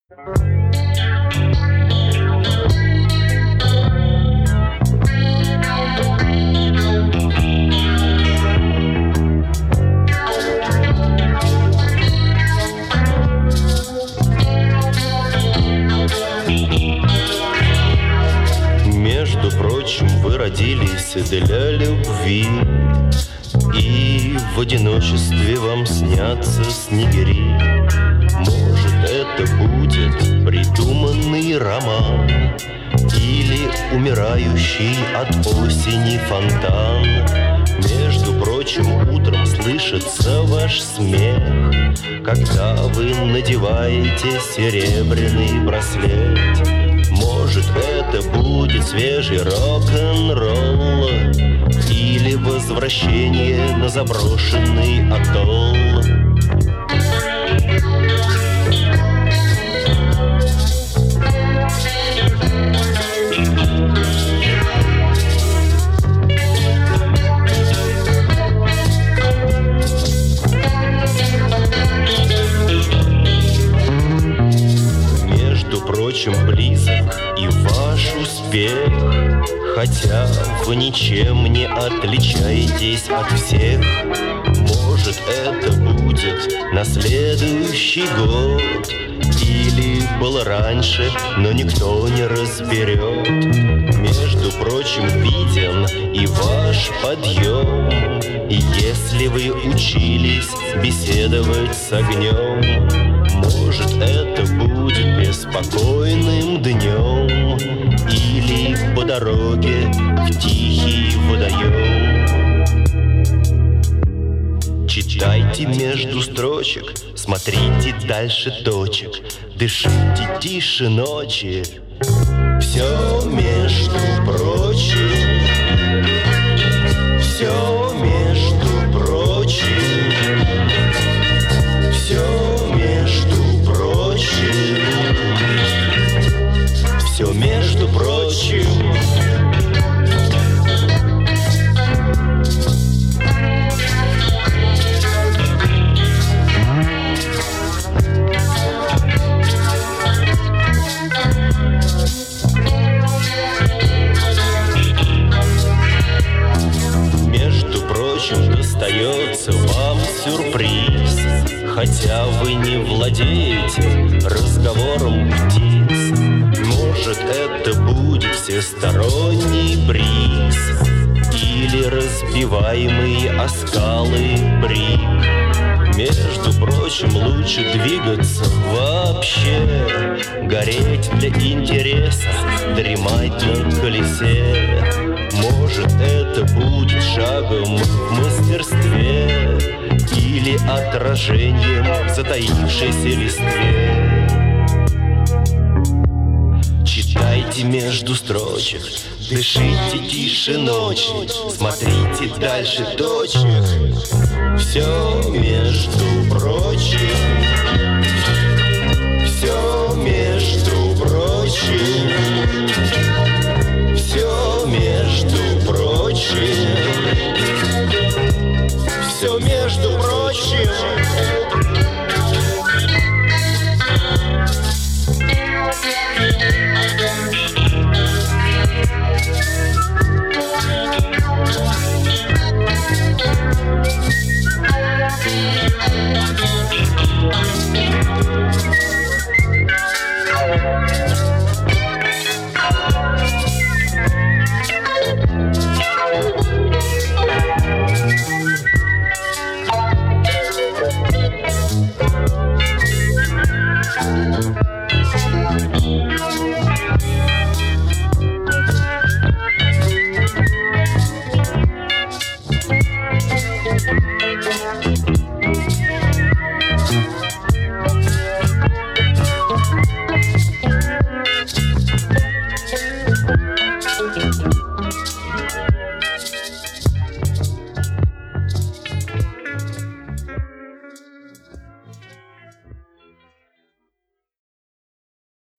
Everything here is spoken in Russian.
Между прочим, вы родились для любви, и в одиночестве вам снятся снегири. Может, это будет придуманный роман или умирающий от осени фонтан. Между прочим, утром слышится ваш смех, когда вы надеваете серебряный браслет. Может, это будет свежий рок-н-ролл или возвращение на заброшенный атолл. Между прочим, близок и ваш успех, хотя вы ничем не отличаетесь от всех. Может, это будет на следующий год или было раньше, но никто не разберет. Между прочим, виден и ваш подъем, и если вы учились беседовать с огнем. Может, это будет беспокойным днем или по дороге в тихий водоем. Читайте между строчек, смотрите дальше точек, дышите тише ночи. Все между прочим, все между прочим, все между прочим, все между прочим. Между прочим, достается вам сюрприз, хотя вы не владеете разговором птиц. Может, это будет всесторонний бриз или разбиваемый о скалы брик. Между прочим, лучше двигаться вообще, гореть для интереса, дремать на колесе. Может, это будет шагом в мастерстве или отражением в затаившейся листве. Читайте между строчек, дышите тише ночи, смотрите дальше точек. Все между прочим.